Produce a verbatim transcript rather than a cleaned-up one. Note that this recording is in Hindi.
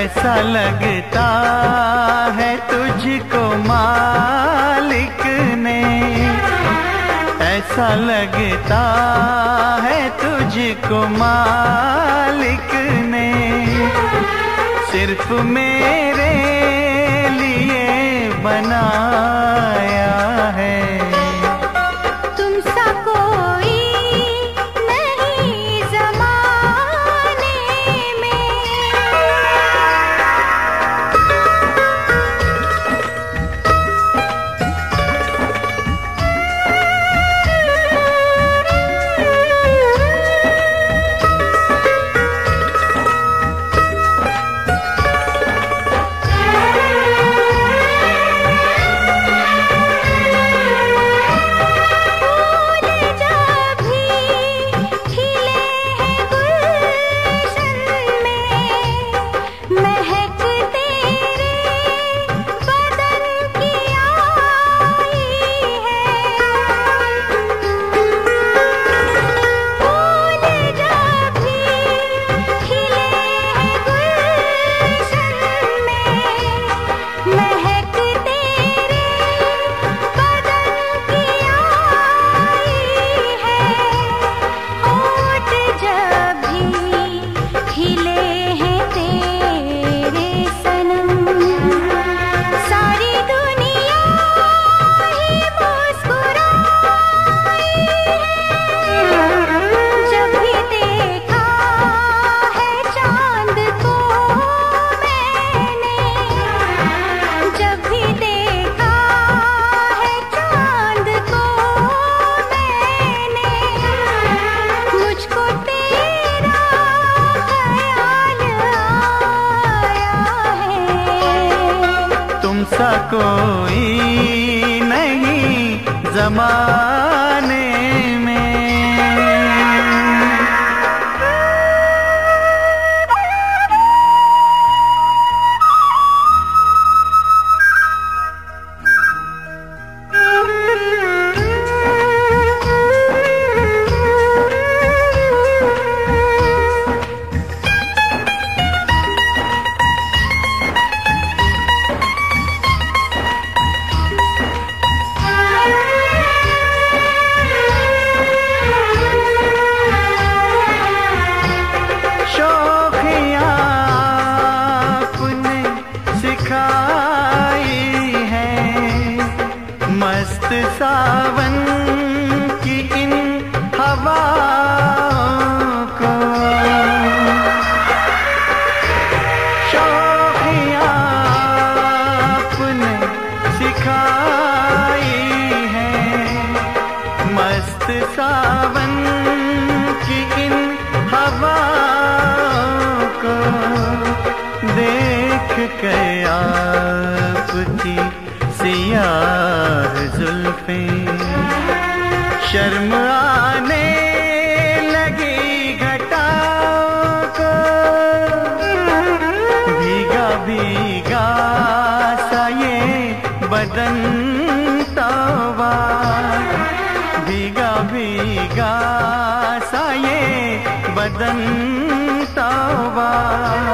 ऐसा लगता है तुझको मालिक ने, ऐसा लगता है तुझको मालिक ने सिर्फ मेरे लिए बनाया है। तुमसा कोई नहीं ज़माने में। तुमसा कोई नहीं ज़माने में। मस्त सावन की इन हवाओं को शौकियाँ आपने सिखाई है। मस्त सावन की इन हवाओं को देख के आपकी सियाह जुल्फें शर्म आने लगी घटाओं को। भीगा भीगा सा ये बदन तौबा, भीगा भीगा सा ये बदन तौबा।